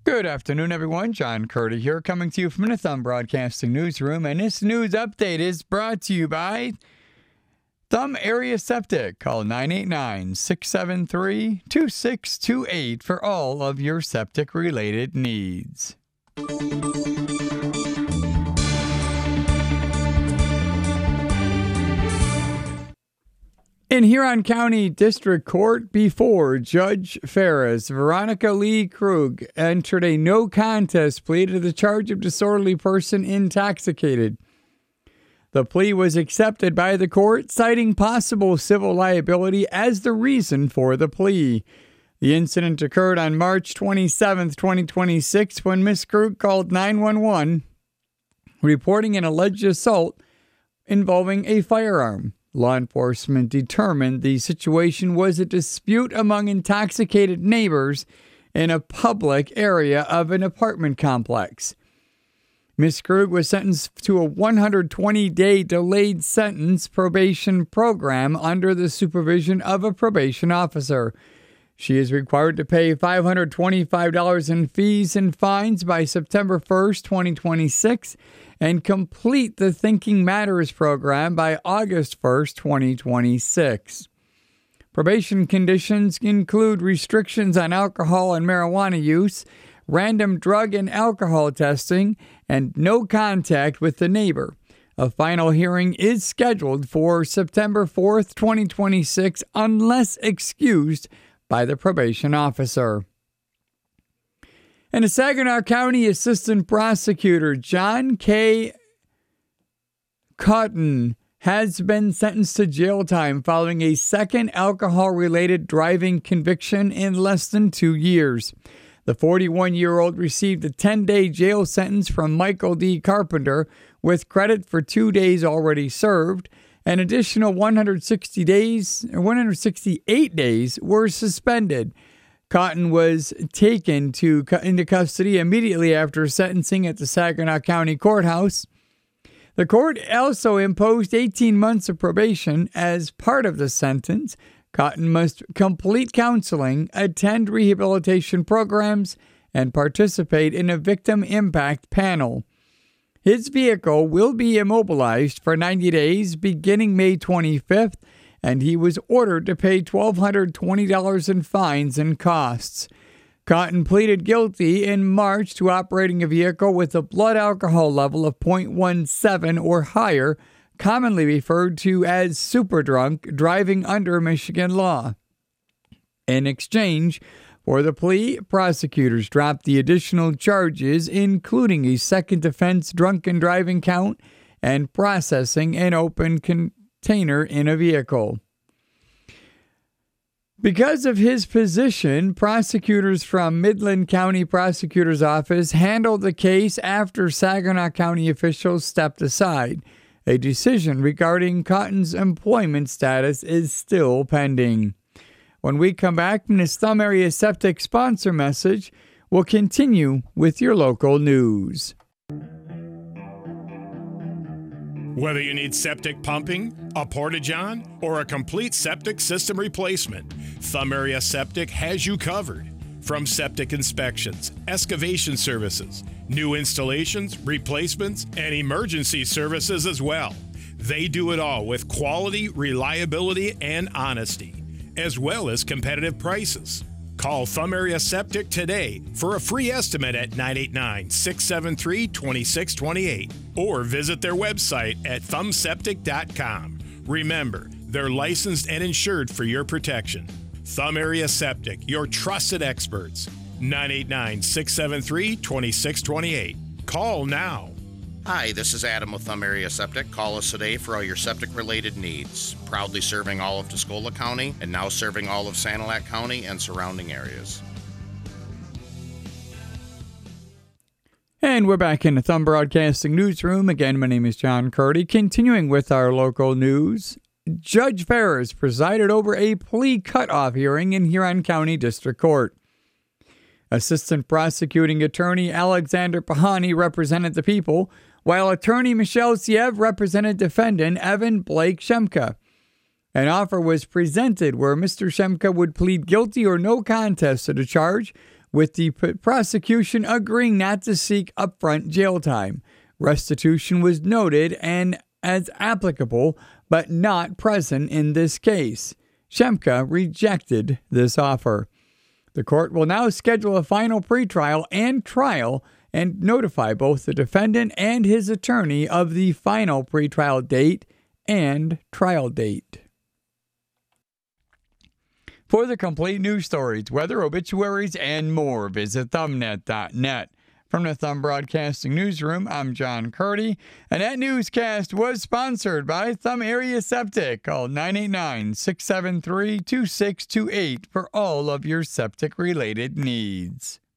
Good afternoon, everyone. John Curdy here, coming to you from the Thumb Broadcasting Newsroom. And this news update is brought to you by Thumb Area Septic. Call 989-673-2628 for all of your septic-related needs. In Huron County District Court before Judge Ferris, Veronica Lee Krug entered a no contest plea to the charge of disorderly person intoxicated. The plea was accepted by the court, citing possible civil liability as the reason for the plea. The incident occurred on March 27, 2026, when Ms. Krug called 911, reporting an alleged assault involving a firearm. Law enforcement determined the situation was a dispute among intoxicated neighbors in a public area of an apartment complex. Ms. Krug was sentenced to a 120-day delayed sentence probation program under the supervision of a probation officer. She is required to pay $525 in fees and fines by September 1st, 2026, and complete the Thinking Matters program by August 1st, 2026. Probation conditions include restrictions on alcohol and marijuana use, random drug and alcohol testing, and no contact with the neighbor. A final hearing is scheduled for September 4th, 2026, unless excused by the probation officer. And a Saginaw County Assistant Prosecutor John K. Cotton has been sentenced to jail time following a second alcohol-related driving conviction in less than 2 years. The 41-year-old received a 10-day jail sentence from Michael D. Carpenter, with credit for 2 days already served. An additional 168 days were suspended. Cotton was taken into custody immediately after sentencing at the Saginaw County Courthouse. The court also imposed 18 months of probation as part of the sentence. Cotton must complete counseling, attend rehabilitation programs, and participate in a victim impact panel. His vehicle will be immobilized for 90 days beginning May 25th, and he was ordered to pay $1,220 in fines and costs. Cotton pleaded guilty in March to operating a vehicle with a blood alcohol level of 0.17 or higher, commonly referred to as super drunk, driving under Michigan law. In exchange for the plea, prosecutors dropped the additional charges, including a second offense drunken driving count and processing an open container in a vehicle. Because of his position, prosecutors from Midland County Prosecutor's Office handled the case after Saginaw County officials stepped aside. A decision regarding Cotton's employment status is still pending. When we come back from this Thumb Area Septic sponsor message, we'll continue with your local news. Whether you need septic pumping, a porta-john, or a complete septic system replacement, Thumb Area Septic has you covered. From septic inspections, excavation services, new installations, replacements, and emergency services as well. They do it all with quality, reliability, and honesty, as well as competitive prices. Call Thumb Area Septic today for a free estimate at 989-673-2628 or visit their website at thumbseptic.com. Remember, they're licensed and insured for your protection. Thumb Area Septic, your trusted experts. 989-673-2628. Call now. Hi, this is Adam with Thumb Area Septic. Call us today for all your septic-related needs. Proudly serving all of Tuscola County and now serving all of Sanilac County and surrounding areas. And we're back in the Thumb Broadcasting Newsroom. Again, my name is John Curdy. Continuing with our local news, Judge Ferris presided over a plea cutoff hearing in Huron County District Court. Assistant Prosecuting Attorney Alexander Pahani represented the people, while Attorney Michelle Siev represented defendant Evan Blake Shemka. An offer was presented where Mr. Shemka would plead guilty or no contest to the charge, with the prosecution agreeing not to seek upfront jail time. Restitution was noted and as applicable, but not present in this case. Shemka rejected this offer. The court will now schedule a final pretrial and trial and notify both the defendant and his attorney of the final pretrial date and trial date. For the complete news stories, weather, obituaries, and more, visit thumbnet.net. From the Thumb Broadcasting Newsroom, I'm John Curdy, and that newscast was sponsored by Thumb Area Septic. Call 989-673-2628 for all of your septic-related needs.